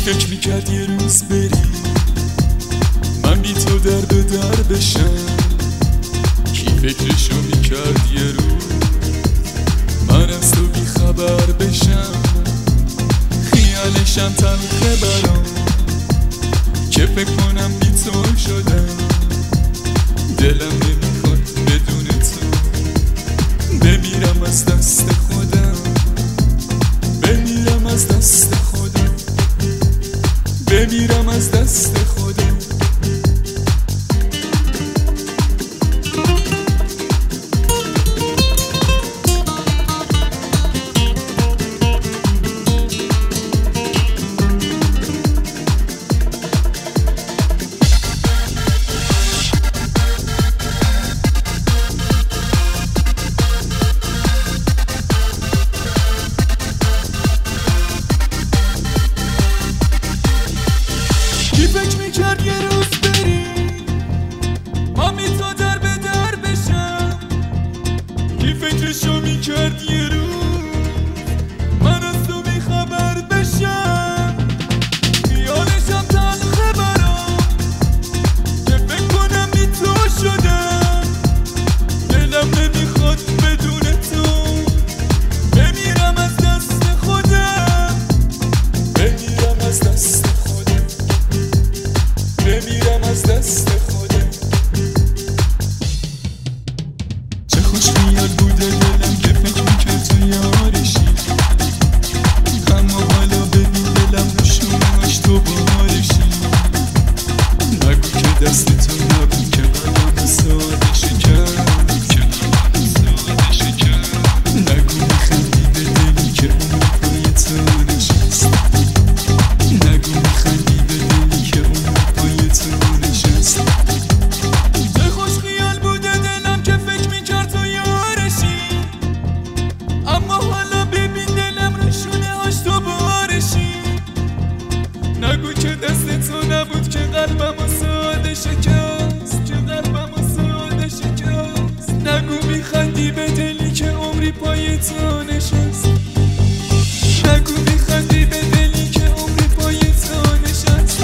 فکر میکرد یه روز بری من بی تو در به در بشم؟ کی فکرشو میکرد یه روز من از تو بی خبر بشم؟ خیالشم تلخه برام که فکر کنم بی تو شدم. دلم نمیخواد بدون تو بمیرم از دست خودم، بمیرم از دست خودم، بمیرم از دست خودم. کی فکر میکرد یه روز بری من بی تو در به در بشم؟ کی فکرشو میکرد یه روز من از تو بی خبر بشم؟ خیالشم تلخه برام که فکر کنم بی تو شدم. دلم نمیخواد بدون تو بمیرم از دست خودم، بمیرم از دست خودم، بمیرم از دست خودم. چه خوش خیال بوده دلم که فکر میکرد تو یارشی، اما حالا ببین دلم رو شونهاش تو بارشی. نگو که دست تو نبود که قلبم ساده شکر، نگو میخندی به دلی که عمر پای تو نشست، نگو میخندی به دلی که عمر پای تو نشست. چه خوش خیال بوده دلم که فکر میکرد تو یارشی، اما حالا ببین دلم رو شونهاش تو بارشی. نگو که دست تو نبود که قلبم ساده شکست، که قلبم ساده شکست. نگو میخندی به دلی که عمری پای تو نشست، نگو میخندی به دلی که عمری پای تو نشست.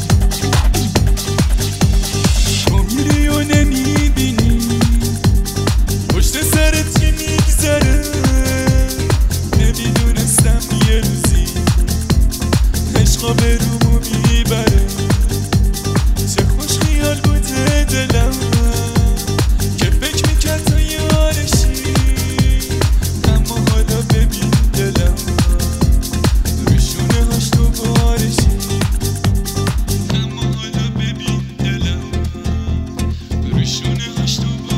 تو میری و نمیبینی پشت سرت چی میگذره، نمیدونستم یه روزی عشقا به رومو میبره. چه خوش خیال بوده دلم که فکر میکرد تو یارشی، اما حالا ببین دلم روی شونهاش تو بارشی، اما حالا ببین دلم روی شونهاش تو بارشی.